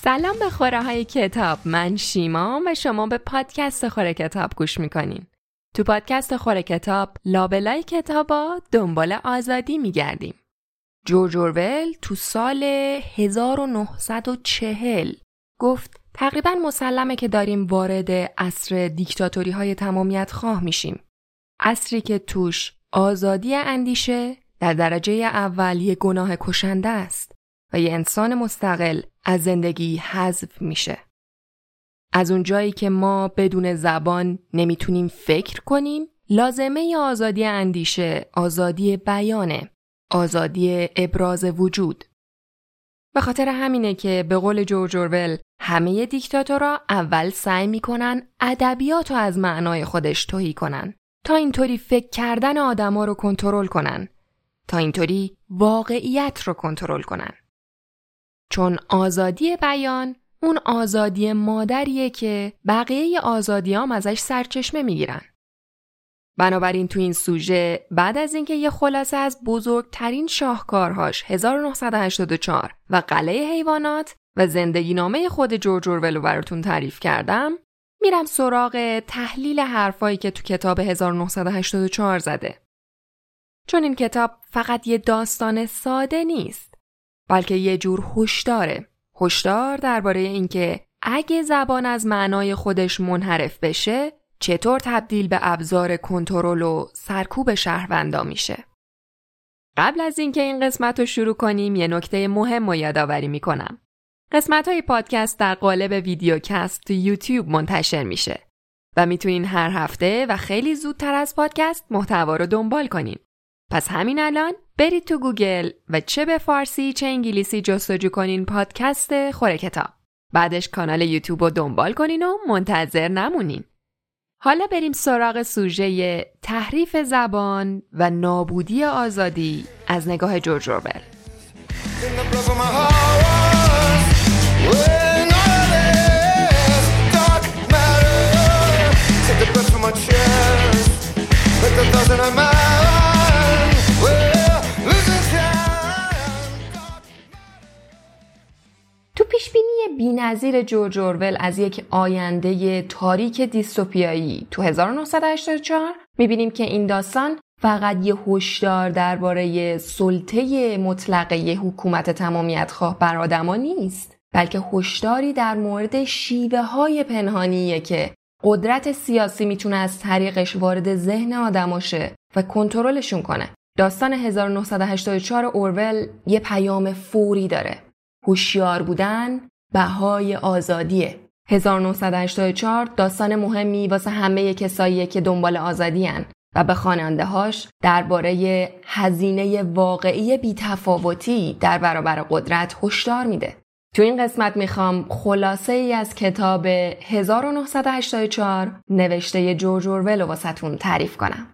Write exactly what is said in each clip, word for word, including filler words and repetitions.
سلام به خوره های کتاب. من شیما و شما به پادکست خوره کتاب گوش میکنین. تو پادکست خوره کتاب لابلای کتابا دنبال آزادی میگردیم. جورج اورول تو سال هزار و نهصد و چهل گفت تقریبا مسلمه که داریم وارد عصر دیکتاتوری های تمامیت خواه میشیم. عصری که توش آزادی اندیشه در درجه اول یه گناه کشنده است و یه انسان مستقل از زندگی حذف میشه. از اون جایی که ما بدون زبان نمیتونیم فکر کنیم، لازمه آزادی اندیشه، آزادی بیانه، آزادی ابراز وجود. به خاطر همینه که به قول جورج اورول همه دیکتاتورها اول سعی میکنن ادبیاتو از معنای خودش تهی کنن تا اینطوری فکر کردن آدما رو کنترل کنن، تا اینطوری واقعیت رو کنترل کنن. چون آزادی بیان اون آزادی مادریه که بقیه آزادیام ازش سرچشمه میگیرن. بنابراین تو این سوژه بعد از اینکه یه خلاصه از بزرگترین شاهکارهاش هزار و نهصد و هشتاد و چهار و قلعه حیوانات و زندگی نامه خود جورج اورول رو براتون تعریف کردم، میرم سراغ تحلیل حرفایی که تو کتاب هزار و نهصد و هشتاد و چهار زده. چون این کتاب فقط یه داستان ساده نیست، بلکه یه جور هشداره. هشدار درباره اینکه اگه زبان از معنای خودش منحرف بشه، چطور تبدیل به ابزار کنترل و سرکوب شهروندا میشه. قبل از اینکه این قسمت رو شروع کنیم، یه نکته مهم رو یادآوری میکنم. قسمت‌های پادکست در قالب ویدیوکست تو یوتیوب منتشر میشه و میتونین هر هفته و خیلی زودتر از پادکست محتوا رو دنبال کنین. پس همین الان برید تو گوگل و چه به فارسی چه انگلیسی جستجو کنین پادکست خوره کتاب. بعدش کانال یوتیوب رو دنبال کنین و منتظر نمونین. حالا بریم سراغ سوژه تحریف زبان و نابودی آزادی از نگاه جورج اورول. تو پیشبینی بی‌نظیر جورج اورول از یک آینده تاریک دیستوپیایی تو هزار و نهصد و هشتاد و چهار می‌بینیم که این داستان فقط یه هشدار درباره سلطه مطلقه حکومت تمامیت خواه بر آدما نیست، بلکه هشداری در مورد شیوه‌های پنهانیه که قدرت سیاسی میتونه از طریقش وارد ذهن آدما شه و کنترلشون کنه. داستان هزار و نهصد و هشتاد و چهار اورول یه پیام فوری داره. هوشیار بودن بهای آزادیه. هزار و نهصد و هشتاد و چهار داستان مهمی واسه همه کساییه که دنبال آزادی‌ان و به خواننده‌هاش درباره هزینه واقعی بی‌تفاوتی در برابر قدرت هشدار میده. تو این قسمت میخوام خلاصه ای از کتاب هزار و نهصد و هشتاد و چهار نوشته جورج اورول رو واسه‌تون تعریف کنم.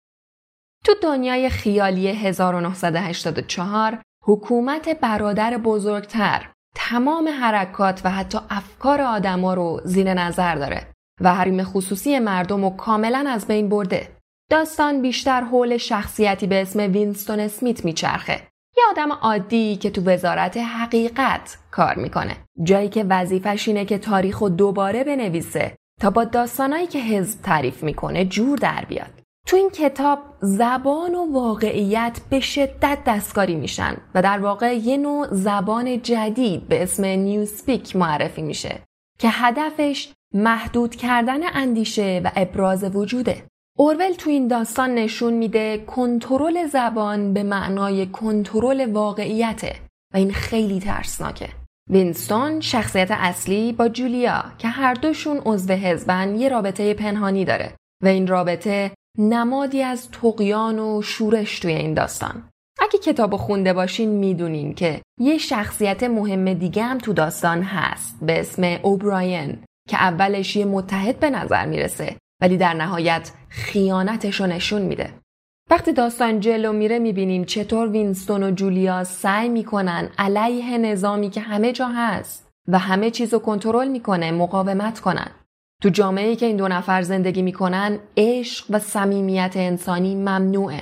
تو دنیای خیالی هزار و نهصد و هشتاد و چهار حکومت برادر بزرگتر تمام حرکات و حتی افکار آدما رو زیر نظر داره و حریم خصوصی مردم رو کاملا از بین برده. داستان بیشتر حول شخصیتی به اسم وینستون اسمیت میچرخه، یه آدم عادی که تو وزارت حقیقت کار میکنه، جایی که وظیفش اینه که تاریخ رو دوباره بنویسه تا با داستانایی که حزب تعریف میکنه جور در بیاد. تو این کتاب زبان و واقعیت به شدت دستکاری میشن و در واقع یه نوع زبان جدید به اسم نیوسپیک معرفی میشه که هدفش محدود کردن اندیشه و ابراز وجوده. اورول تو این داستان نشون میده کنترل زبان به معنای کنترل واقعیته و این خیلی ترسناکه. وینستون شخصیت اصلی با جولیا که هر دوشون عضو حزبن یه رابطه پنهانی داره و این رابطه نمادی از طغیان و شورش توی این داستان. اگه کتابو خونده باشین میدونین که یه شخصیت مهم دیگه هم تو داستان هست به اسم اوبراین که اولش یه متحد به نظر میرسه ولی در نهایت خیانتشو نشون میده. وقتی داستان جلو میره میبینیم چطور وینستون و جولیا سعی میکنن علیه نظامی که همه جا هست و همه چیزو کنترل میکنه مقاومت کنن. تو جامعه‌ای که این دو نفر زندگی میکنن عشق و صمیمیت انسانی ممنوعه.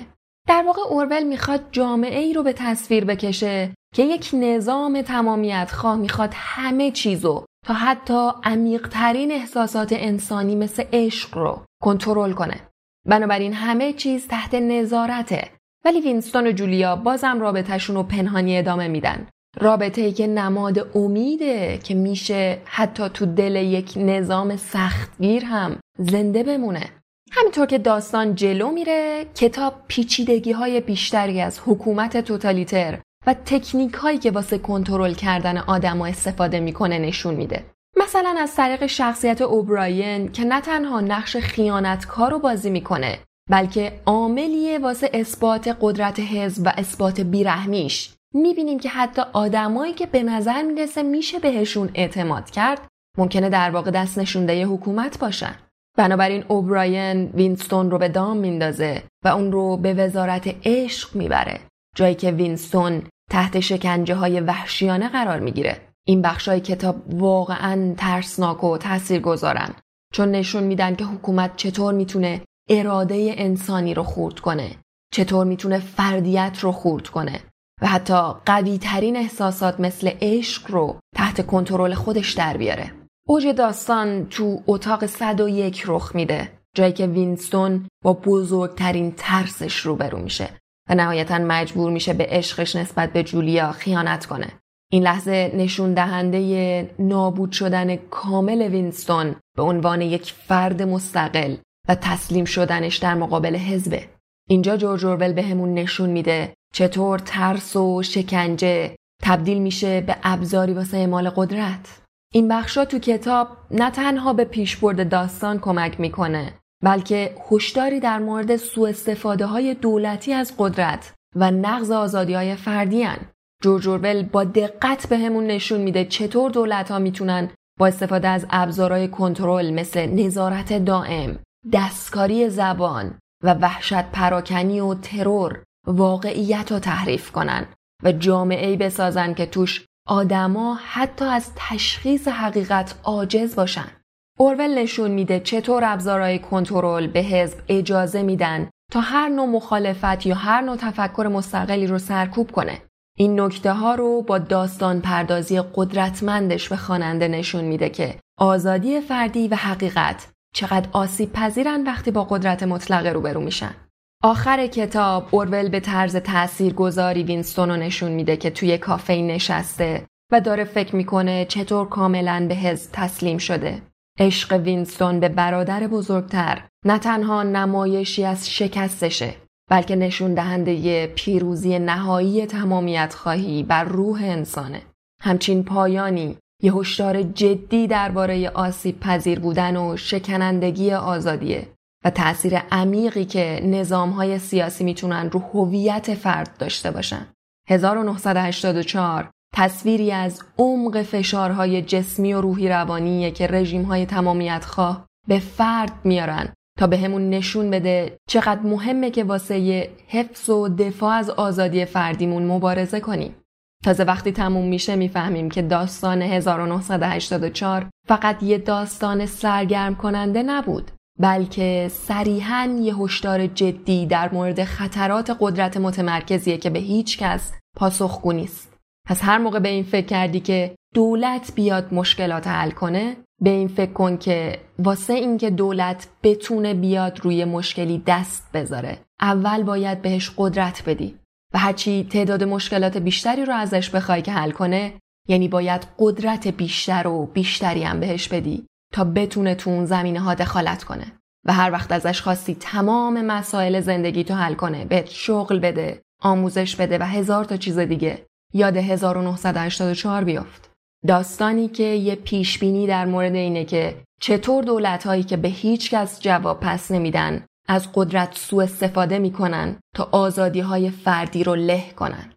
در واقع اورول میخواد جامعه ای رو به تصویر بکشه که یک نظام تمامیت خواه میخواد همه چیزو تا حتی عمیق‌ترین احساسات انسانی مثل عشق رو کنترل کنه. بنابراین همه چیز تحت نظارته. ولی وینستون و جولیا بازم رابطه‌شون رو پنهانی ادامه میدن. رابطه‌ای که نماد امیده که میشه حتی تو دل یک نظام سختگیر هم زنده بمونه. همینطور که داستان جلو میره، کتاب پیچیدگی‌های بیشتری از حکومت توتالیتر و تکنیک‌هایی که واسه کنترل کردن آدم‌ها استفاده میکنه نشون میده. مثلا از طریق شخصیت اوبراین که نه تنها نقش خیانتکار رو بازی میکنه، بلکه عاملیه واسه اثبات قدرت حزب و اثبات بیرحمیش. میبینیم که حتی آدمایی که به نظر میرسه میشه بهشون اعتماد کرد، ممکنه در واقع دست نشونده حکومت باشن. بنابراین اوبراین وینستون رو به دام میندازه و اون رو به وزارت عشق میبره، جایی که وینستون تحت شکنجه های وحشیانه قرار میگیره. این بخشای کتاب واقعاً ترسناک و تاثیرگذارن، چون نشون میدن که حکومت چطور میتونه اراده انسانی رو خورد کنه، چطور میتونه فردیت رو خورد کنه و حتی قوی ترین احساسات مثل عشق رو تحت کنترل خودش در بیاره. اوج داستان تو اتاق صد و یک رخ میده، جایی که وینستون با بزرگترین ترسش روبرو میشه و نهایتاً مجبور میشه به عشقش نسبت به جولیا خیانت کنه. این لحظه نشون دهنده نابود شدن کامل وینستون به عنوان یک فرد مستقل و تسلیم شدنش در مقابل حزبه. اینجا جورج اورول به همون نشون میده چطور ترس و شکنجه تبدیل میشه به ابزاری واسه اعمال قدرت. این بخشا تو کتاب نه تنها به پیشبرد داستان کمک میکنه، بلکه هشداری در مورد سوء استفاده های دولتی از قدرت و نقض آزادی های فردی هن. جورج اورول با دقت به همون نشون میده چطور دولت‌ها میتونن با استفاده از ابزارهای کنترل مثل نظارت دائم، دستکاری زبان و وحشت پراکنی و ترور واقعیت رو تحریف کنن و جامعه‌ای بسازن که توش آدما حتی از تشخیص حقیقت عاجز باشن. اورول نشون میده چطور ابزارهای کنترل به حزب اجازه میدن تا هر نوع مخالفت یا هر نوع تفکر مستقلی رو سرکوب کنه. این نکته ها رو با داستان پردازی قدرتمندش به خواننده نشون میده که آزادی فردی و حقیقت چقدر آسیب پذیرن وقتی با قدرت مطلقه روبرو میشن. آخر کتاب اورول به طرز تاثیرگذاری وینستون رو نشون میده که توی کافه نشسته و داره فکر میکنه چطور کاملا به حزب تسلیم شده. عشق وینستون به برادر بزرگتر نه تنها نمایشی از شکستشه، بلکه نشون دهنده ی پیروزی نهایی تمامیت خواهی بر روح انسانه. همچین پایانی یه هشدار جدی درباره آسیب پذیر بودن و شکنندگی آزادیه و تأثیر عمیقی که نظام‌های سیاسی میتونن رو هویت فرد داشته باشن. هزار و نهصد و هشتاد و چهار تصویری از عمق فشارهای جسمی و روحی روانیه که رژیم‌های تمامیت خواه به فرد میارن تا به همون نشون بده چقدر مهمه که واسه حفظ و دفاع از آزادی فردیمون مبارزه کنیم. تازه وقتی تموم میشه میفهمیم که داستان هزار و نهصد و هشتاد و چهار فقط یه داستان سرگرم کننده نبود، بلکه صریحاً یه هشدار جدی در مورد خطرات قدرت متمرکزیه که به هیچ کس پاسخگو نیست. پس هر موقع به این فکر کردی که دولت بیاد مشکلات حل کنه، به این فکر کن که واسه این که دولت بتونه بیاد روی مشکلی دست بذاره، اول باید بهش قدرت بدی و هرچی تعداد مشکلات بیشتری رو ازش بخوای که حل کنه، یعنی باید قدرت بیشتر و بیشتری هم بهش بدی تا بتونه تو اون زمینه ها دخالت کنه و هر وقت ازش خواستی تمام مسائل زندگی تو حل کنه، بهت شغل بده، آموزش بده و هزار تا چیز دیگه، یاد هزار و نهصد و هشتاد و چهار بیافت. داستانی که یه پیشبینی در مورد اینه که چطور دولت‌هایی که به هیچ کس جواب پس نمیدن از قدرت سوء استفاده میکنن تا آزادی‌های فردی رو له کنن.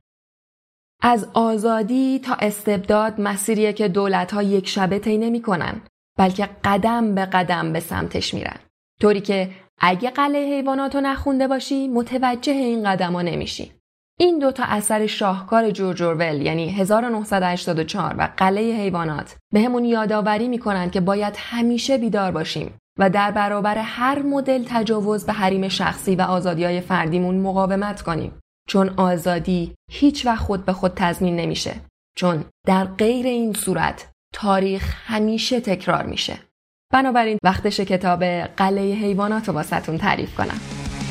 از آزادی تا استبداد مسیریه که دولت‌ها یک شبه طی نمی‌کنن، بلکه قدم به قدم به سمتش میرن. طوری که اگه قلعه حیواناتو نخونده باشی متوجه این قدم‌ها نمیشی. این دوتا اثر شاهکار جورج اورول یعنی هزار و نهصد و هشتاد و چهار و قلعه حیوانات به همون یادآوری میکنن که باید همیشه بیدار باشیم و در برابر هر مدل تجاوز به حریم شخصی و آزادی‌های فردیمون مقاومت کنیم. چون آزادی هیچ وقت خود به خود تضمین نمیشه. چون در غیر این صورت تاریخ همیشه تکرار میشه. بنابراین وقتشه کتاب قلعه حیوانات رو واسهتون تعریف کنم.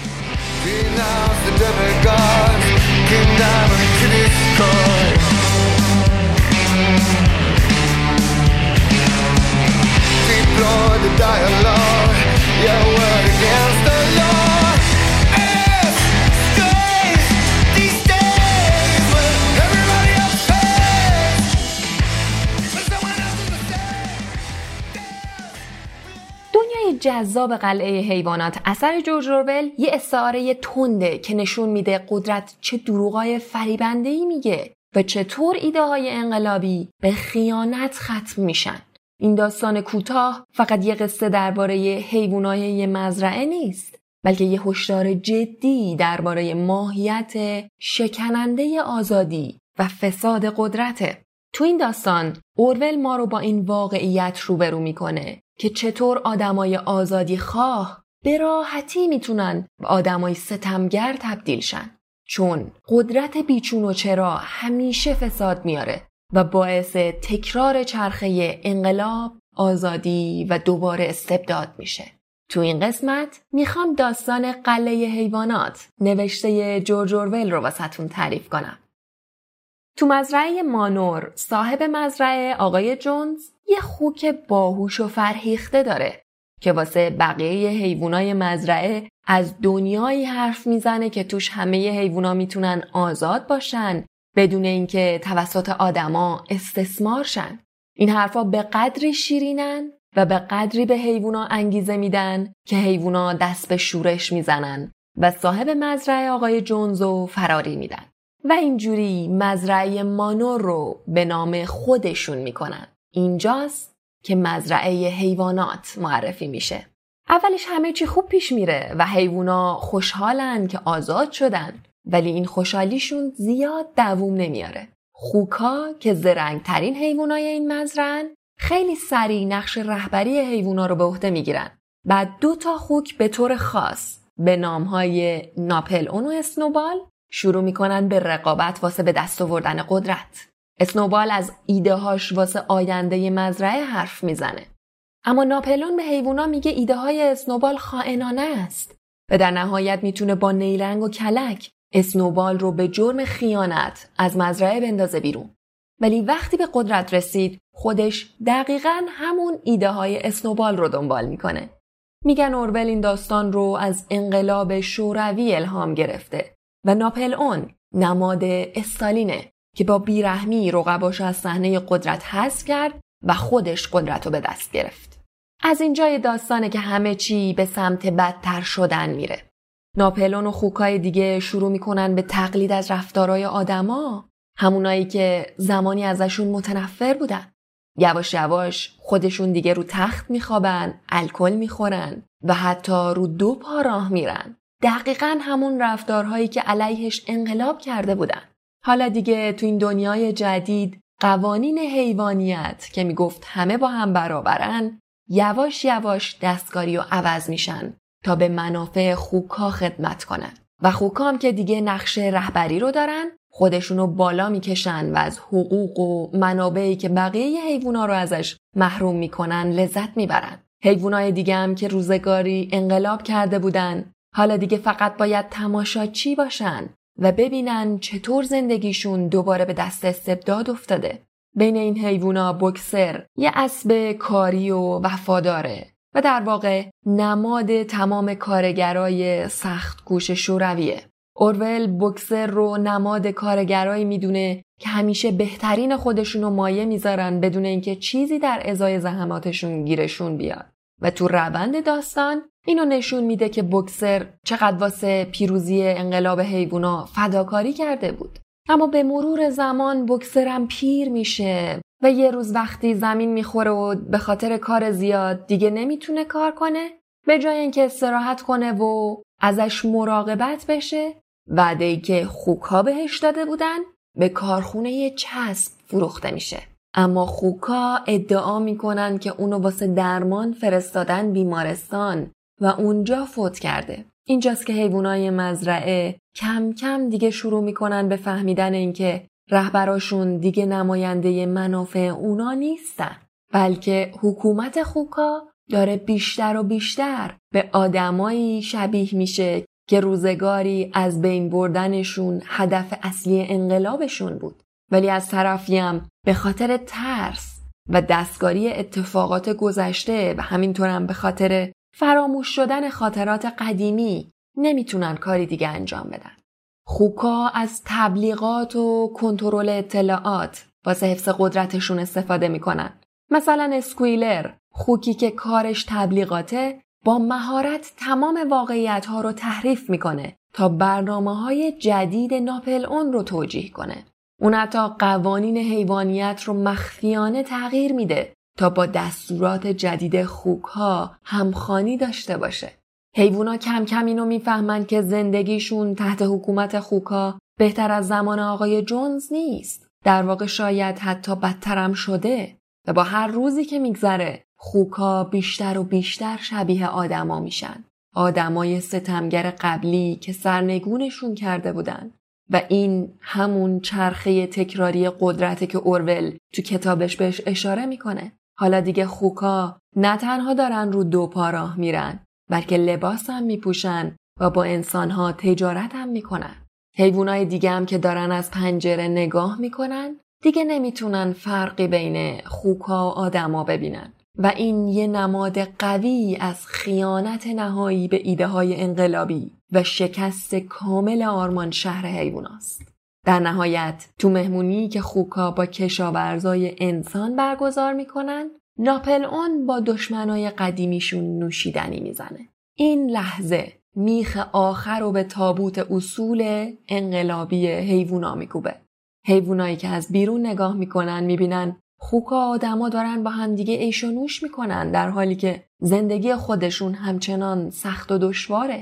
جذاب قلعه حیوانات اثر جورج اورول یه استعاره تنده که نشون میده قدرت چه دروغای فریبنده‌ای میگه و چطور ایده های انقلابی به خیانت ختم میشن. این داستان کوتاه فقط یه قصه درباره حیوانای یه مزرعه نیست، بلکه یه هشدار جدی درباره ماهیت شکننده آزادی و فساد قدرته. تو این داستان اورول ما رو با این واقعیت روبرو میکنه که چطور آدمای آزادی خواه به راحتی میتونن به آدمای ستمگر تبدیل شن، چون قدرت بیچون و چرا همیشه فساد میاره و باعث تکرار چرخه انقلاب، آزادی و دوباره استبداد میشه. تو این قسمت میخوام داستان قلعه حیوانات نوشته جورج اورول رو واسهتون تعریف کنم. تو مزرعه مانور صاحب مزرعه آقای جونز یه خوک باهوش و فرهیخته داره که واسه بقیه حیوانای مزرعه از دنیایی حرف میزنه که توش همه حیونا میتونن آزاد باشن بدون اینکه توسط آدما استثمار شن. این حرفا به قدری شیرینن و به قدری به حیونا انگیزه میدن که حیونا دست به شورش میزنن و صاحب مزرعه آقای جونزو فراری میدن و اینجوری مزرعه مانور رو به نام خودشون میکنن. اینجاست که مزرعه حیوانات معرفی میشه. اولش همه چی خوب پیش میره و حیونا خوشحالن که آزاد شدن، ولی این خوشحالیشون زیاد دووم نمیاره. خوکا که زرنگترین حیوانای این مزرعه‌ن خیلی سریع نقش رهبری حیونا رو به عهده میگیرن. بعد دو تا خوک به طور خاص به نامهای ناپلئون و اسنوبال شروع میکنن به رقابت واسه به دست آوردن قدرت. اسنوبال از ایده هاش واسه آینده مزرعه حرف میزنه. اما ناپلئون به حیوونا میگه ایده های اسنوبال خائنانه است و در نهایت میتونه با نیرنگ و کلک اسنوبال رو به جرم خیانت از مزرعه بندازه بیرون. ولی وقتی به قدرت رسید خودش دقیقاً همون ایده های اسنوبال رو دنبال میکنه. میگن اورول این داستان رو از انقلاب شوروی الهام گرفته و ناپلئون نماد استالینه که با بیرحمی رقباشو از صحنه قدرت حذف کرد و خودش قدرت رو به دست گرفت. از اینجای داستانه که همه چی به سمت بدتر شدن میره. ناپلئون و خوکای دیگه شروع میکنن به تقلید از رفتارهای آدما، همونایی که زمانی ازشون متنفر بودن. یواش یواش خودشون دیگه رو تخت میخوابن، الکل میخورن و حتی رو دو پا راه میرن. دقیقاً همون رفتارهایی که علیهش انقلاب کرده بودن. حالا دیگه تو این دنیای جدید قوانین حیوانیت که میگفت همه با هم برابرن یواش یواش دستکاری و عوض میشن تا به منافع خوکا خدمت کنن و خوکا هم که دیگه نقش رهبری رو دارن خودشونو بالا میکشن و از حقوق و منابعی که بقیه حیوونا رو ازش محروم میکنن لذت میبرن. حیوانای دیگه هم که روزگاری انقلاب کرده بودن حالا دیگه فقط باید تماشاچی باشن و ببینن چطور زندگیشون دوباره به دست استبداد افتاده. بین این حیوونا بوکسر یه اسب کاری و وفاداره و در واقع نماد تمام کارگرای سخت کوش شورویه. اورول بوکسر رو نماد کارگرایی میدونه که همیشه بهترین خودشونو مایه میذارن بدون اینکه چیزی در ازای زحماتشون گیرشون بیاد. و تو روند داستان اینو نشون میده که بوکسر چقدر واسه پیروزی انقلاب حیوونا فداکاری کرده بود. اما به مرور زمان بوکسر هم پیر میشه و یه روز وقتی زمین میخوره و به خاطر کار زیاد دیگه نمیتونه کار کنه، به جای اینکه استراحت کنه و ازش مراقبت بشه، وعده‌ای که خوک‌ها بهش داده بودن به کارخونه چسب فروخته میشه. اما خوکا ادعا میکنن که اونو واسه درمان فرستادن بیمارستان و اونجا فوت کرده. اینجاست که حیوانای مزرعه کم کم دیگه شروع میکنن به فهمیدن اینکه رهبراشون دیگه نماینده منافع اونا نیستن، بلکه حکومت خوکا داره بیشتر و بیشتر به آدمایی شبیه میشه که روزگاری از بین بردنشون هدف اصلی انقلابشون بود، ولی از طرفی هم به خاطر ترس و دستکاری اتفاقات گذشته و همینطور هم به خاطر فراموش شدن خاطرات قدیمی نمیتونن کاری دیگه انجام بدن. خوکا از تبلیغات و کنترل اطلاعات واسه حفظ قدرتشون استفاده میکنن. مثلا اسکویلر، خوکی که کارش تبلیغاته، با مهارت تمام واقعیت‌ها رو تحریف میکنه تا برنامه‌های جدید ناپل اون رو توجیه کنه. اون حتی قوانین حیوانیت رو مخفیانه تغییر میده تا با دستورات جدید خوک‌ها همخوانی داشته باشه. حیوونا کم کم اینو میفهمن که زندگیشون تحت حکومت خوک‌ها بهتر از زمان آقای جونز نیست. در واقع شاید حتی بدترم شده و با هر روزی که میگذره خوک‌ها بیشتر و بیشتر شبیه آدما میشن. آدمای ستمگر قبلی که سرنگونشون کرده بودن. و این همون چرخه تکراری قدرته که اورول تو کتابش بهش اشاره میکنه. حالا دیگه خوک‌ها نه تنها دارن رو دو پا راه میرن، بلکه لباس هم میپوشن و با انسانها تجارت هم میکنن. حیوانای دیگه هم که دارن از پنجره نگاه میکنن دیگه نمیتونن فرقی بین خوک‌ها و آدما ببینن و این یه نماد قوی از خیانت نهایی به ایده های انقلابی و شکست کامل آرمان شهر حیواناست. در نهایت تو مهمونی که خوکا با کشاورزای انسان برگزار میکنن، ناپل اون با دشمنای قدیمیشون نوشیدنی میزنه. این لحظه میخ آخر رو به تابوت اصول انقلابی حیوونا میکوبه. حیوانایی که از بیرون نگاه میکنن میبینن خوکا آدما دارن با هم دیگه عیش و نوش میکنن، در حالی که زندگی خودشون همچنان سخت و دشواره.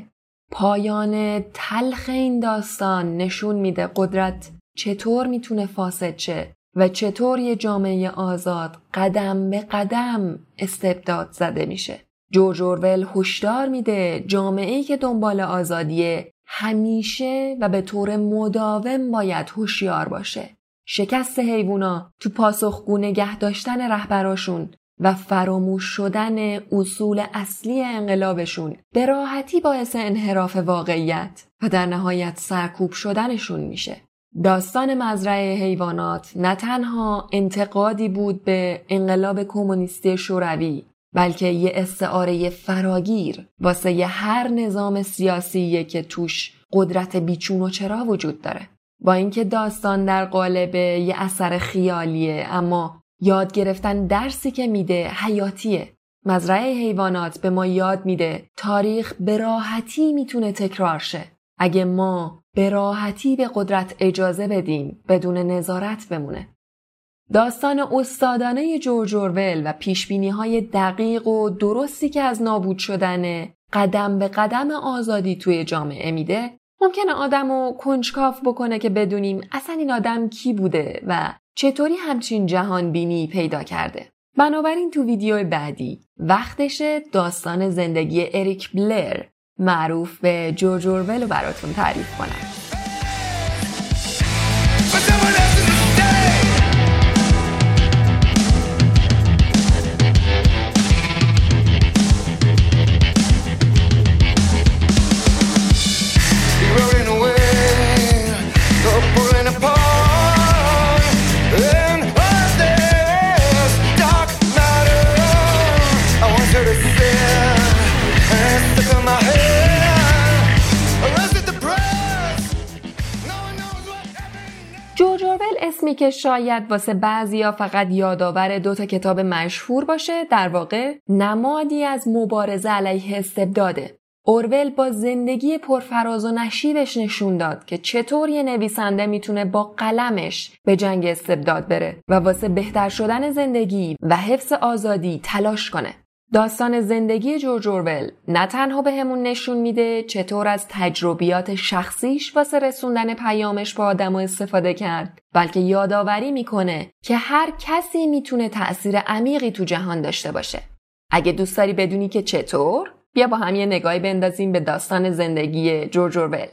پایان تلخ این داستان نشون میده قدرت چطور میتونه فاسد شه و چطور یه جامعه آزاد قدم به قدم استبداد زده میشه. جورج اورول هشدار میده جامعه‌ای که دنبال آزادیه همیشه و به طور مداوم باید هوشیار باشه. شکست حیوونا تو پاسخگو نگه داشتن رهبراشون و فراموش شدن اصول اصلی انقلابشون به راحتی باعث انحراف واقعیت و در نهایت سرکوب شدنشون میشه. داستان مزرعه حیوانات نه تنها انتقادی بود به انقلاب کمونیستی شوروی، بلکه یه استعاره فراگیر واسه یه هر نظام سیاسیه که توش قدرت بیچون و چرا وجود داره. با اینکه داستان در قالب یه اثر خیالیه، اما یاد گرفتن درسی که میده حیاتیه. مزرعه حیوانات به ما یاد میده تاریخ به راحتی میتونه تکرار شه اگه ما به راحتی به قدرت اجازه بدیم بدون نظارت بمونه. داستان استادانه جورج اورول و پیشبینی‌های دقیق و درستی که از نابود شدن قدم به قدم آزادی توی جامعه میده ممکنه آدمو کنجکاو بکنه که بدونیم اصلا این آدم کی بوده و چطوری همچین جهان بینی پیدا کرده. بنابراین تو ویدیو بعدی وقتشه داستان زندگی اریک بلر معروف به جورج اورول رو براتون تعریف کنم. جورج اورول اسمی که شاید واسه بعضیا فقط یادآور دو تا کتاب مشهور باشه، در واقع نمادی از مبارزه علیه استبداده. اورول با زندگی پرفراز و نشیبش نشون داد که چطور یه نویسنده میتونه با قلمش به جنگ استبداد بره و واسه بهتر شدن زندگی و حفظ آزادی تلاش کنه. داستان زندگی جورج اورول نه تنها بهمون نشون میده چطور از تجربیات شخصیش واسه رسوندن پیامش به آدم‌ها استفاده کرد، بلکه یادآوری میکنه که هر کسی میتونه تأثیر عمیقی تو جهان داشته باشه. اگه دوست داری بدونی که چطور، بیا با هم یه نگاهی بندازیم به داستان زندگی جورج اورول.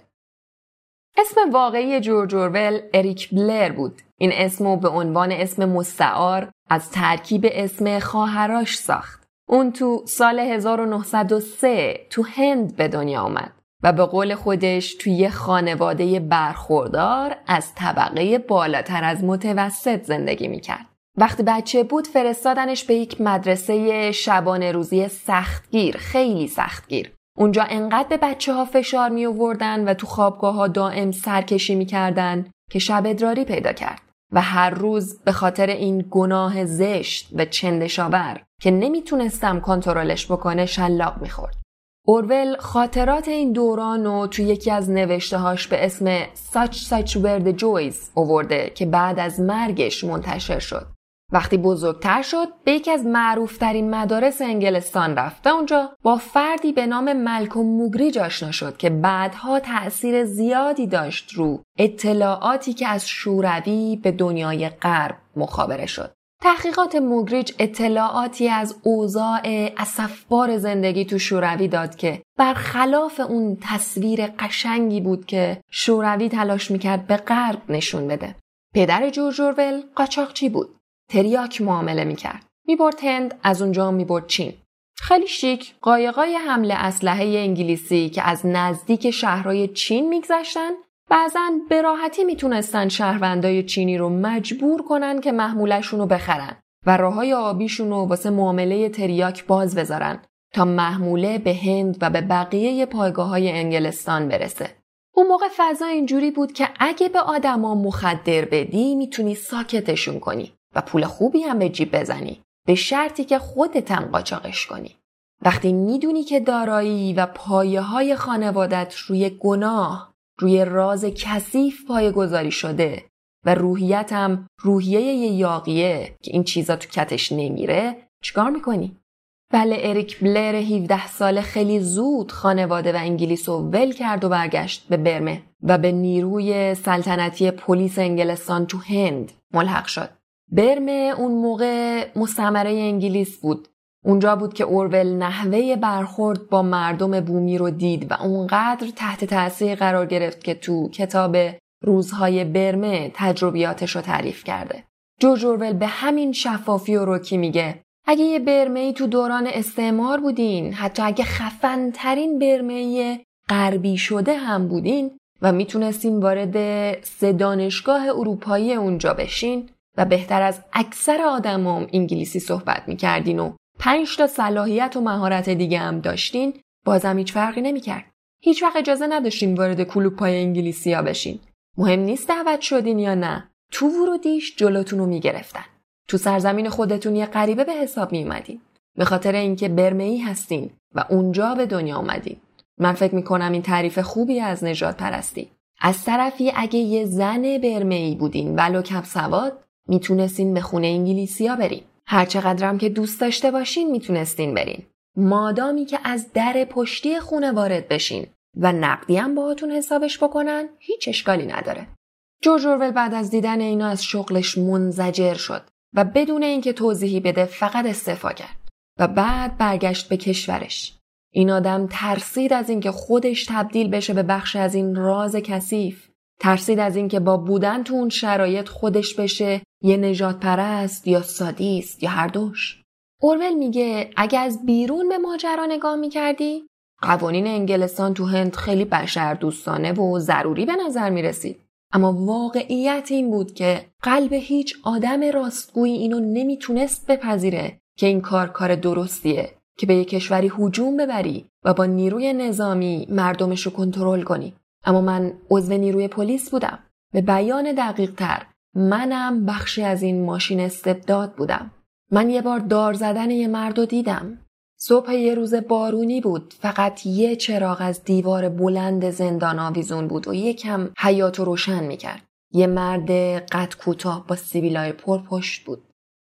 اسم واقعی جورج اورول اریک بلر بود. این اسمو به عنوان اسم مستعار از ترکیب اسم خواهراش ساخت. اون تو سال هزار و نهصد و سه تو هند به دنیا آمد و به قول خودش توی یه خانواده برخوردار از طبقه بالاتر از متوسط زندگی میکرد. وقتی بچه بود فرستادنش به یک مدرسه شبانه روزی سختگیر، خیلی سختگیر. اونجا انقدر به بچه ها فشار می آوردن و تو خوابگاه ها دائم سرکشی می کردن که شب ادراری پیدا کرد و هر روز به خاطر این گناه زشت و چندشاور که نمیتونستم کنترلش بکنه شلاق میخورد. اورول خاطرات این دوران رو تو یکی از نوشته‌هاش به اسم Such Such Were the Joys آورده که بعد از مرگش منتشر شد. وقتی بزرگتر شد به یکی از معروفترین مدارس انگلستان رفت و اونجا با فردی به نام مالکوم موگریج آشنا شد که بعدها تأثیر زیادی داشت رو اطلاعاتی که از شوروی به دنیای غرب مخابره شد. تحقیقات موگریج اطلاعاتی از اوضاع اسفبار زندگی تو شوروی داد که برخلاف اون تصویر قشنگی بود که شوروی تلاش میکرد به غرب نشون بده. پدر جورج اورول قاچاقچی بود. تریاک معامله میکرد. میبرد هند، از اونجا میبرد چین. خیلی شیک قایقای حمل اسلحه انگلیسی که از نزدیک شهرهای چین میگذشتن بعضاً به راحتی میتونستن شهروندای چینی رو مجبور کنن که محمولشون رو بخرن و راههای آبیشون رو واسه معامله تریاک باز بذارن تا محموله به هند و به بقیه پایگاه‌های انگلستان برسه. اون موقع فضا اینجوری بود که اگه به آدما مخدر بدی میتونی ساکتشون کنی و پول خوبی هم به جیب بزنی، به شرطی که خودت هم قاچاقش کنی. وقتی میدونی که دارایی و پایه‌های خانوادت روی گناه، روی راز کثیف پایه‌گذاری شده و روحیت هم روحیه یه یاغیه که این چیزا تو کتش نمیره، چیکار میکنی؟ بله، اریک بلر هفده ساله خیلی زود خانواده و انگلیس رو ول کرد و برگشت به برمه و به نیروی سلطنتی پلیس انگلستان تو هند ملحق شد. برمه اون موقع مستعمره انگلیس بود. اونجا بود که اورول نحوه برخورد با مردم بومی رو دید و اونقدر تحت تاثیر قرار گرفت که تو کتاب روزهای برمه تجربیاتش رو تعریف کرده. جورج اورول به همین شفافی و رکی میگه اگه یه برمه‌ای تو دوران استعمار بودین، حتی اگه خفن‌ترین برمه‌ای غربی شده هم بودین و میتونستین وارد سه دانشگاه اروپایی اونجا بشین و بهتر از اکثر آدمام انگلیسی صحبت میکردین و پنج تا صلاحیت و مهارت دیگه هم داشتین، بازم هیچ فرقی نمیکرد. هیچ وقت اجازه نداشتین وارد کلوپای انگلیسی ها بشین. مهم نیست دعوت شدین یا نه، تو ورودیش جلوتون رو میگرفتن. تو سرزمین خودتون یه غریبه به حساب میومدین به خاطر اینکه برمه‌ای هستین و اونجا به دنیا اومدین. من فکر میکنم این تعریف خوبی از نژاد پرستی. از طرفی اگه یه زن برمه‌ای بودین ولو کم سواد، میتونستین به خونه انگلیسیا برین. هر چقدرم که دوست داشته باشین میتونستین برین. مادامی که از در پشتی خونه وارد بشین و نقدی هم باهاتون حسابش بکنن، هیچ اشکالی نداره. جورج اورول بعد از دیدن اینا از شغلش منزجر شد و بدون اینکه توضیحی بده فقط استعفا کرد و بعد برگشت به کشورش. این آدم ترسید از اینکه خودش تبدیل بشه به بخش از این راز کثیف. ترسید از اینکه با بودن تو اون شرایط خودش بشه یه نژاد پرست یا سادیست یا هر دوش. اورول میگه اگه از بیرون به ماجرا نگاه میکردی، قوانین انگلستان تو هند خیلی بشر دوستانه و ضروری به نظر میرسید. اما واقعیت این بود که قلب هیچ آدم راستگویی اینو نمیتونست بپذیره که این کار کار درستیه که به یک کشوری هجوم ببری و با نیروی نظامی مردمش رو کنترل کنی. اما من عضو نیروی پلیس بودم. به بیان دقیق تر، منم بخشی از این ماشین استبداد بودم. من یه بار دار زدن یه مرد رو دیدم. صبح یه روز بارونی بود، فقط یه چراغ از دیوار بلند زندان آویزون بود و یکم حیاط رو روشن میکرد. یه مرد قد کوتاه با سیبیلای پرپشت بود.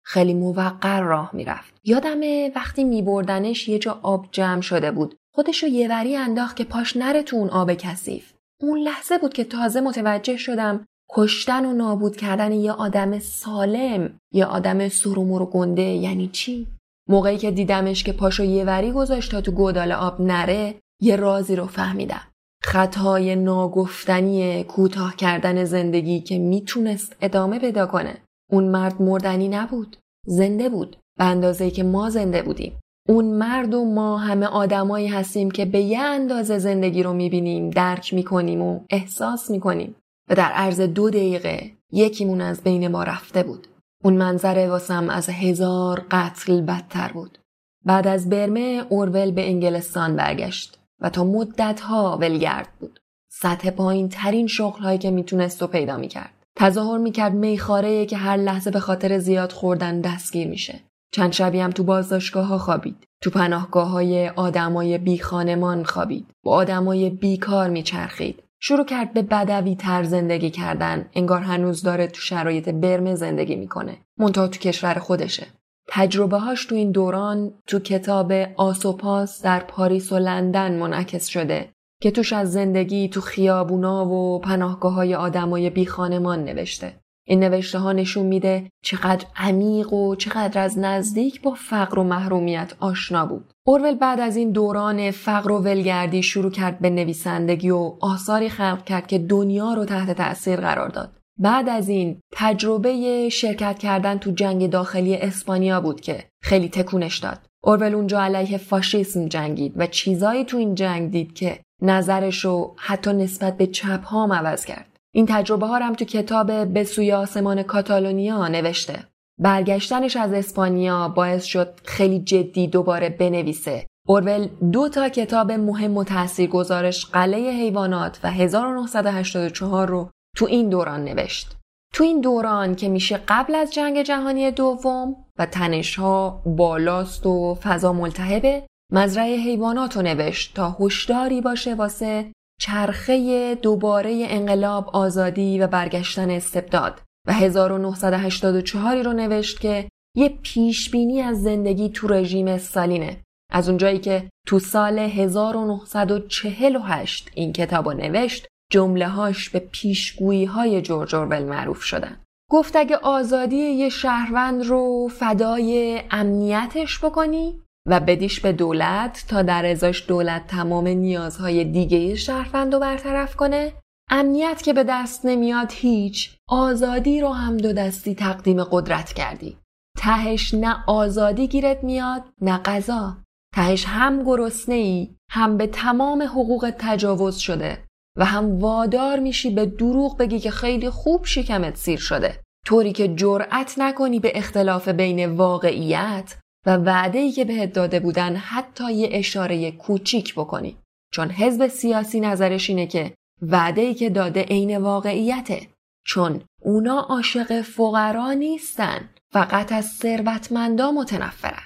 خیلی موقر راه میرفت. یادمه وقتی میبردنش یه جا آب جمع شده بود. خودشو یه وری انداخت که پاش نره تو اون آب کثیف. اون لحظه بود که تازه متوجه شدم کشتن و نابود کردن یه آدم سالم، یه آدم سرومور و گنده یعنی چی؟ موقعی که دیدمش که پاشو یه وری گذاشت تا تو گودال آب نره، یه رازی رو فهمیدم. خطای ناگفتنی کوتاه کردن زندگی که میتونست ادامه پیدا کنه. اون مرد مردنی نبود، زنده بود، به اندازه‌ای که ما زنده بودیم. اون مرد و ما همه آدمایی هستیم که به یه اندازه زندگی رو میبینیم، درک میکنیم و احساس میکنیم. و در عرض دو دقیقه یکیمون از بین ما رفته بود. اون منظره واسم از هزار قتل بدتر بود. بعد از برمه اورول به انگلستان برگشت و تا مدتها ولگرد بود. سطح پایین ترین شغل‌هایی که میتونست رو پیدا میکرد. تظاهر میکرد میخاره‌ای که هر لحظه به خاطر زیاد خوردن دستگیر میشه. چند شبی هم تو بازداشتگاه‌ها خوابید. تو پناهگاه‌های آدمای بی خانمان خوابید. با آدمای بیکار میچرخید. شروع کرد به بدوی تر زندگی کردن، انگار هنوز داره تو شرایط برمه زندگی میکنه. منتها تو کشور خودشه. تجربه هاش تو این دوران تو کتاب آسوپاس در پاریس و لندن منعکس شده که توش از زندگی تو خیابونا و پناهگاه‌های آدمای بی خانمان نوشته. این نوشته ها نشون میده چقدر عمیق و چقدر از نزدیک با فقر و محرومیت آشنا بود. اورول بعد از این دوران فقر و ولگردی شروع کرد به نویسندگی و آثاری خلق کرد که دنیا رو تحت تأثیر قرار داد. بعد از این تجربه شرکت کردن تو جنگ داخلی اسپانیا بود که خیلی تکونش داد. اورول اونجا علیه فاشیسم جنگید و چیزایی تو این جنگ دید که نظرشو حتی نسبت به چپ ها عوض کرد. این تجربه ها هم تو کتاب به سوی آسمان کاتالونیا نوشته. برگشتنش از اسپانیا باعث شد خیلی جدی دوباره بنویسه. اورول دو تا کتاب مهم و تاثیرگذارش قلعه حیوانات و هزار و نهصد و هشتاد و چهار رو تو این دوران نوشت. تو این دوران که میشه قبل از جنگ جهانی دوم و تنش‌ها بالاست و فضا ملتهبه، مزرعه حیوانات رو نوشت تا هشداری باشه واسه چرخه دوباره انقلاب، آزادی و برگشتن استبداد. و هزار و نهصد و هشتاد و چهار رو نوشت که یه پیشبینی از زندگی تو رژیم استالینه. از اونجایی که تو سال هزار و نهصد و چهل و هشت این کتابو نوشت، جمله‌هاش به پیشگویی‌های جورج اورول معروف شدن. گفت اگه آزادی یه شهروند رو فدای امنیتش بکنی و بدیش به دولت تا در ازاش دولت تمام نیازهای دیگه شهروند رو برطرف کنه، امنیت که به دست نمیاد هیچ، آزادی رو هم دو دستی تقدیم قدرت کردی. تهش نه آزادی گیرت میاد نه غذا. تهش هم گرسنه‌ای، هم به تمام حقوق تجاوز شده و هم وادار میشی به دروغ بگی که خیلی خوب شکمت سیر شده، طوری که جرأت نکنی به اختلاف بین واقعیت و وعده‌ای که بهت داده بودن حتی یه اشاره کوچیک بکنی. چون حزب سیاسی نظرش اینه که وعده‌ای که داده عین واقعیته. چون اونا عاشق فقرا نیستن، فقط از ثروتمندا متنفرن.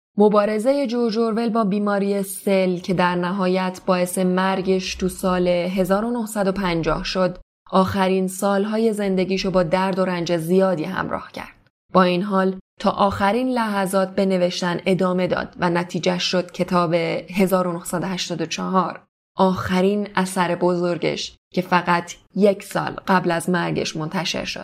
مبارزه جورج اورول با بیماری سل که در نهایت باعث مرگش تو سال هزار و نهصد و پنجاه شد، آخرین سالهای زندگیشو با درد و رنج زیادی همراه کرد. با این حال تا آخرین لحظات به نوشتن ادامه داد و نتیجه شد کتاب هزار و نهصد و هشتاد و چهار، آخرین اثر بزرگش که فقط یک سال قبل از مرگش منتشر شد.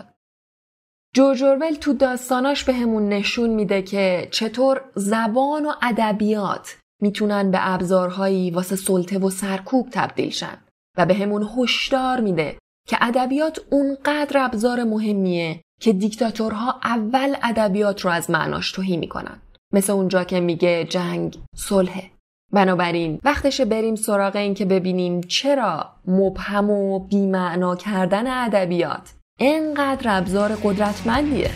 جورج اورول تو داستاناش به همون نشون میده که چطور زبان و ادبیات میتونن به ابزارهایی واسه سلطه و سرکوب تبدیل شن و به همون هشدار میده که ادبیات اونقدر ابزار مهمیه که دیکتاتورها اول ادبیات رو از معناش تهی میکنن. مثل اونجا که میگه جنگ صلحه. بنابراین وقتشه بریم سراغ این که ببینیم چرا مبهم و بی‌معنا کردن ادبیات اینقدر ابزار قدرتمندیه.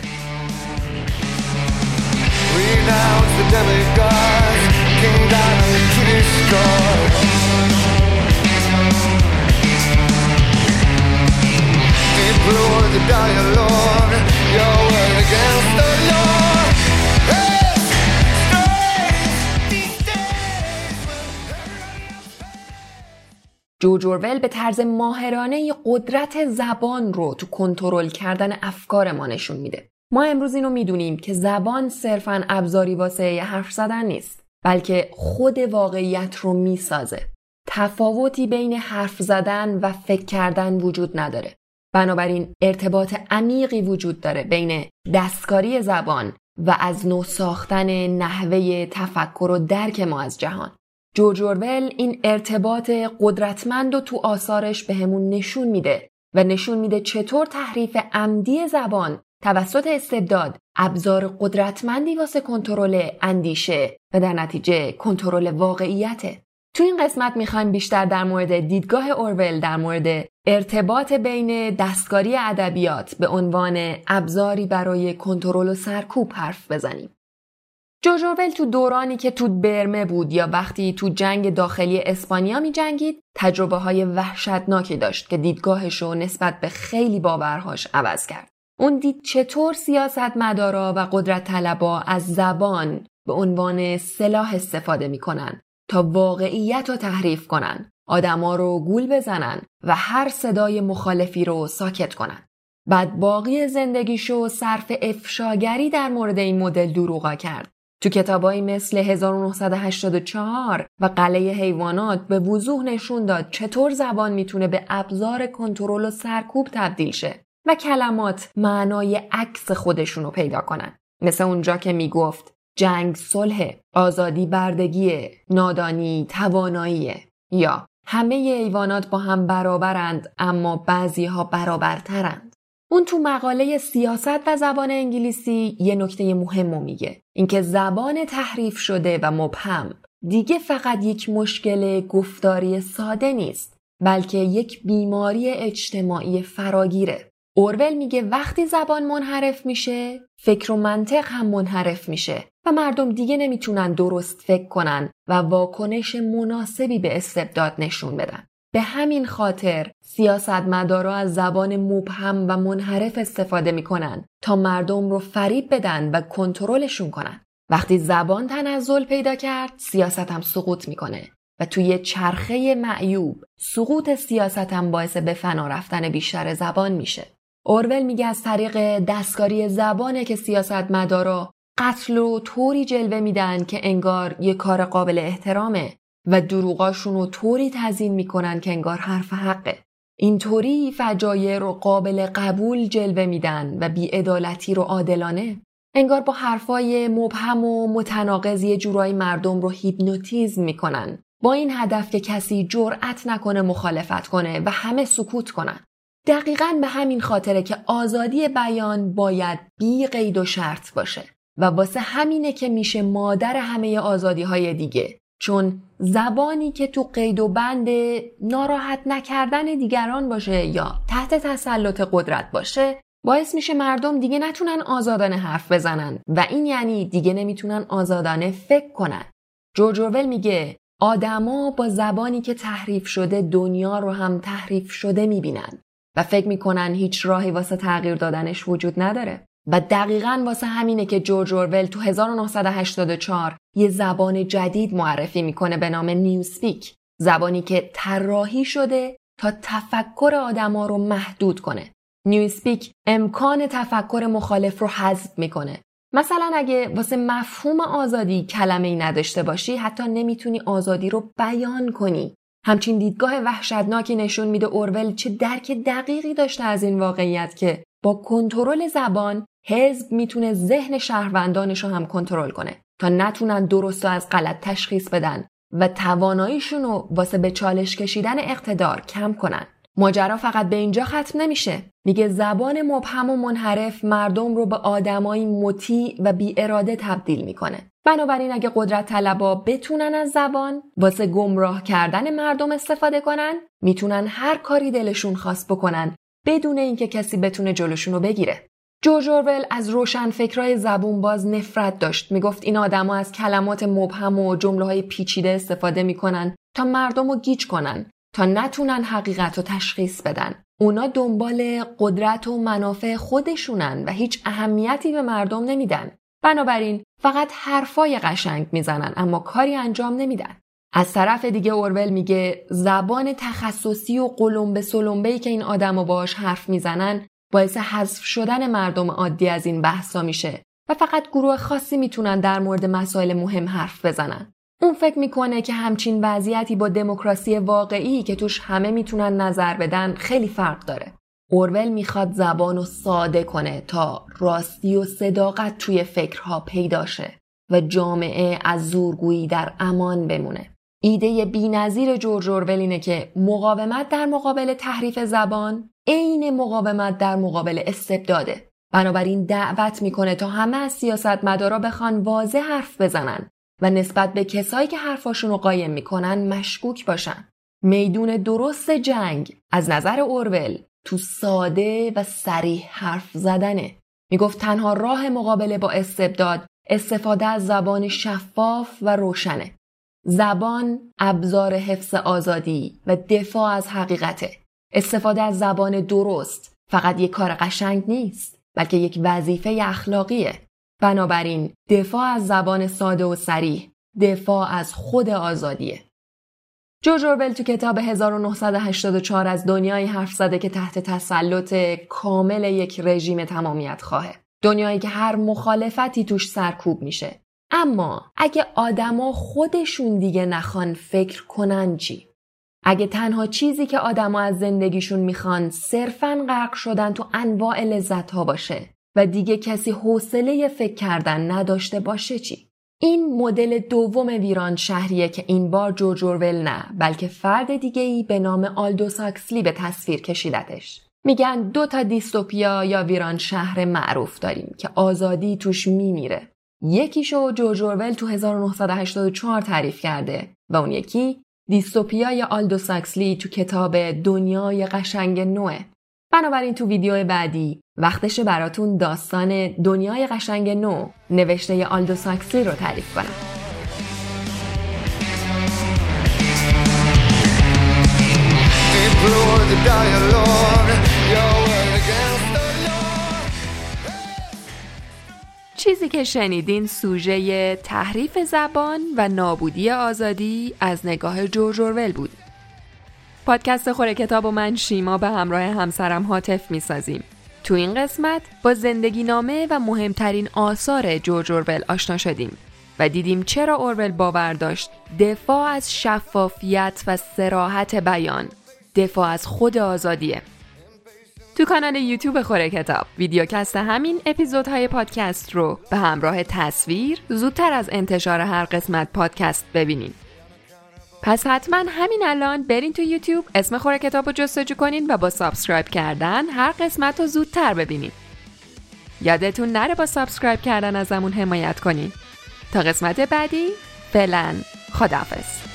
جورج اورول به طرز ماهرانه قدرت زبان رو تو کنترل کردن افکار ما نشون میده. ما امروز اینو میدونیم که زبان صرفاً ابزاری واسه حرف زدن نیست، بلکه خود واقعیت رو میسازه. تفاوتی بین حرف زدن و فکر کردن وجود نداره. بنابراین ارتباط عمیقی وجود داره بین دستکاری زبان و از نو ساختن نحوه تفکر و درک ما از جهان. جورج اورول این ارتباط قدرتمند و تو آثارش به همون نشون میده و نشون میده چطور تحریف عمدی زبان توسط استبداد ابزار قدرتمندی واسه کنترل اندیشه و در نتیجه کنترل واقعیته. تو این قسمت میخوایم بیشتر در مورد دیدگاه اورول در مورد ارتباط بین دستکاری ادبیات به عنوان ابزاری برای کنترل و سرکوب حرف بزنیم. جورج اورول تو دورانی که تو برمه بود یا وقتی تو جنگ داخلی اسپانیا می جنگید تجربه های وحشتناکی داشت که دیدگاهشو نسبت به خیلی باورهاش عوض کرد. اون دید چطور سیاستمدارا و قدرت طلبا از زبان به عنوان سلاح استفاده می کنن تا واقعیت رو تحریف کنن، آدما رو گول بزنن و هر صدای مخالفی رو ساکت کنن. بعد باقی زندگیشو صرف افشاگری در مورد این مدل دروغا کرد. تو کتابایی مثل هزار و نهصد و هشتاد و چهار و قلعه حیوانات به وضوح نشون داد چطور زبان میتونه به ابزار کنترل و سرکوب تبدیل شه و کلمات معنای عکس خودشونو پیدا کنن. مثل اونجا که میگفت جنگ صلح، آزادی بردگیه، نادانی تواناییه، یا همه حیوانات با هم برابرند اما بعضیها برابرترند. اون تو مقاله سیاست و زبان انگلیسی یه نکته مهمو میگه، اینکه زبان تحریف شده و مبهم دیگه فقط یک مشکل گفتاری ساده نیست، بلکه یک بیماری اجتماعی فراگیره. اورول میگه وقتی زبان منحرف میشه، فکر و منطق هم منحرف میشه و مردم دیگه نمیتونن درست فکر کنن و واکنش مناسبی به استبداد نشون بدن. به همین خاطر سیاستمدارا از زبان مبهم و منحرف استفاده میکنن تا مردم رو فریب بدن و کنترلشون کنن. وقتی زبان تنزل پیدا کرد، سیاست هم سقوط میکنه و توی چرخه معیوب سقوط سیاست هم باعث به فنا رفتن بیشتر زبان میشه. اورول میگه از طریق دستکاری زبانه که سیاستمدارا قتل رو طوری جلوه میدن که انگار یه کار قابل احترامه و دروغاشون رو طوری تزیین میکنن که انگار حرف حقه. اینطوری فجایع رو قابل قبول جلوه میدن و بی‌عدالتی رو عادلانه. انگار با حرفای مبهم و متناقض یه جورایی مردم رو هیپنوتیزم میکنن با این هدف که کسی جرأت نکنه مخالفت کنه و همه سکوت کنن. دقیقاً به همین خاطره که آزادی بیان باید بی قید و شرط باشه و واسه همینه که میشه مادر همه آزادی‌های دیگه، چون زبانی که تو قید و بند ناراحت نکردن دیگران باشه یا تحت تسلط قدرت باشه باعث میشه مردم دیگه نتونن آزادانه حرف بزنن و این یعنی دیگه نمیتونن آزادانه فکر کنن. جورج اورول میگه آدما با زبانی که تحریف شده دنیا رو هم تحریف شده میبینن و فکر میکنن هیچ راهی واسه تغییر دادنش وجود نداره. و دقیقاً واسه همینه که جورج اورول تو هزار و نهصد و هشتاد و چهار یه زبان جدید معرفی میکنه به نام نیوسپیک، زبانی که طراحی شده تا تفکر آدما رو محدود کنه. نیوسپیک امکان تفکر مخالف رو حذف میکنه. مثلا اگه واسه مفهوم آزادی کلمه‌ای نداشته باشی حتی نمیتونی آزادی رو بیان کنی. همچین دیدگاه وحشتناکی نشون میده اورول چه درک دقیقی داشته از این واقعیت که با کنترل زبان حزب میتونه ذهن شهروندانش رو هم کنترل کنه تا نتونن درست و از غلط تشخیص بدن و تواناییشون رو واسه به چالش کشیدن اقتدار کم کنن. ماجرا فقط به اینجا ختم نمیشه. میگه زبان مبهم و منحرف مردم رو به آدمای مطیع و بی اراده تبدیل میکنه. بنابراین اگه قدرت طلبا بتونن از زبان واسه گمراه کردن مردم استفاده کنن، میتونن هر کاری دلشون خواست بکنن بدون اینکه کسی بتونه جلوشون رو بگیره. جورج اورول از روشنفکرای زبون باز نفرت داشت. میگفت این آدما از کلمات مبهم و جمله‌های پیچیده استفاده میکنن تا مردم رو گیج کنن، تا نتونن حقیقت رو تشخیص بدن. اونا دنبال قدرت و منافع خودشونن و هیچ اهمیتی به مردم نمیدن. بنابراین فقط حرفای قشنگ میزنن اما کاری انجام نمیدن. از طرف دیگه اورول میگه زبان تخصصی و قلمبه سلمبه‌ای که این آدما باهاش حرف میزنن باعث حذف شدن مردم عادی از این بحثا میشه و فقط گروه خاصی میتونن در مورد مسائل مهم حرف بزنن. اون فکر میکنه که همچین وضعیتی با دموکراسی واقعی که توش همه میتونن نظر بدن خیلی فرق داره. اورول میخواد زبانو ساده کنه تا راستی و صداقت توی فکرها پیدا شه و جامعه از زورگویی در امان بمونه. ایده بی‌نظیر جورج اورول اینه که مقاومت در مقابل تحریف زبان عین مقاومت در مقابل استبداده. بنابراین دعوت میکنه تا همه از سیاستمدارا بخوان واضح حرف بزنن و نسبت به کسایی که حرفاشونو قایم میکنن مشکوک باشن. میدون درست جنگ از نظر اورول تو ساده و صریح حرف زدنه. میگفت تنها راه مقابله با استبداد استفاده از زبان شفاف و روشنه. زبان ابزار حفظ آزادی و دفاع از حقیقته. استفاده از زبان درست فقط یک کار قشنگ نیست، بلکه یک وظیفه اخلاقیه. بنابراین دفاع از زبان ساده و صریح دفاع از خود آزادیه. جورج اورول تو کتاب هزار و نهصد و هشتاد و چهار از دنیایی حرف زده که تحت تسلط کامل یک رژیم تمامیت خواهه. دنیایی که هر مخالفتی توش سرکوب میشه. اما اگه آدما خودشون دیگه نخوان فکر کنن چی؟ اگه تنها چیزی که آدما از زندگیشون میخوان صرفاً غرق شدن تو انواع لذت‌ها باشه و دیگه کسی حوصله فکر کردن نداشته باشه چی؟ این مدل دوم ویران شهریه که این بار جورج اورول نه، بلکه فرد دیگه‌ای به نام آلدوس هاکسلی به تصویر کشیدتش. میگن دو تا دیستوپیا یا ویران شهر معروف داریم که آزادی توش میمیره. یکیشو جورج اورول تو هزار و نهصد و هشتاد و چهار تعریف کرده و اون یکی دیستوپیای آلدوس هاکسلی تو کتاب دنیای قشنگ نوه. بنابراین تو ویدیو بعدی وقتشه براتون داستان دنیای قشنگ نو نوشته آلدوس هاکسلی رو تعریف کنم. چیزی که شنیدین سوژه تحریف زبان و نابودی آزادی از نگاه جورج اورول بود. پادکست خوره کتاب و من شیما به همراه همسرم هاتف میسازیم. تو این قسمت با زندگی نامه و مهمترین آثار جورج اورول آشنا شدیم و دیدیم چرا اورول باور داشت دفاع از شفافیت و صراحت بیان دفاع از خود آزادیه. تو کانال یوتیوب خوره کتاب ویدیوکست همین اپیزودهای پادکست رو به همراه تصویر زودتر از انتشار هر قسمت پادکست ببینین. پس حتما همین الان برین تو یوتیوب اسم خوره کتاب رو جستجو کنین و با سابسکرایب کردن هر قسمت رو زودتر ببینین. یادتون نره با سابسکرایب کردن ازمون حمایت کنین. تا قسمت بعدی فعلا خداحافظ.